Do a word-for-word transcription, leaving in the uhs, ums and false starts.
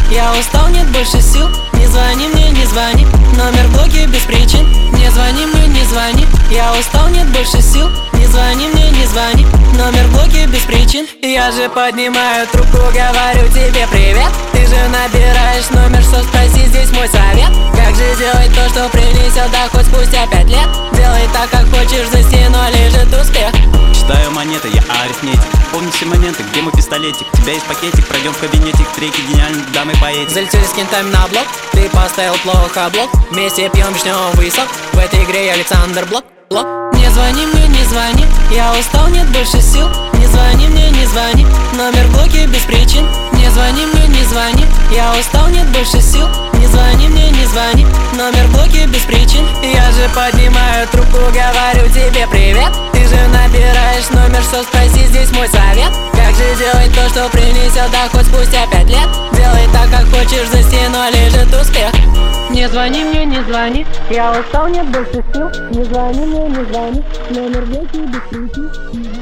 Я устал, нет больше сил. Не звони мне, не звони. Номер в блоке без причин. Не звони мне, не звони. Я устал, нет больше сил. Не звони мне, не звони. Номер в блоке без причин. Я же поднимаю трубку, говорю тебе привет. Ты же набираешь номер, что спроси, здесь мой совет. Как же делать то, что принесет доход спустя пять лет? Делай так, как хочешь, за стеной лежит успех. Считаю монеты, я арифметик. Помню все моменты, где мой пистолетик. У тебя есть пакетик, пройдем в кабинетик. Треки гениальны, дамы поэтик. Залетели с кентами на блок. Ты поставил плохо блок. Вместе пьем, ждем высок. В этой игре я Александр Блок. Блок. Не звони мне, не звони. Я устал, нет больше сил. Не звони мне, не звони. Номер в блоке без причин. Не звони мне, не звони. Я устал, нет больше сил. Не звони мне, не звони. Номер в блоке без причин. Я же поднимаю трубку, говорю тебе привет. Ты же набираешь номер, что спроси, здесь мой совет. Как же делать то, что принесет доход спустя пять лет? Делай так, как хочешь, за стеной лежит успех. Не звони мне, не звони. Я устал, нет больше сил. Не звони мне, не звони. Номер в блоке без причин.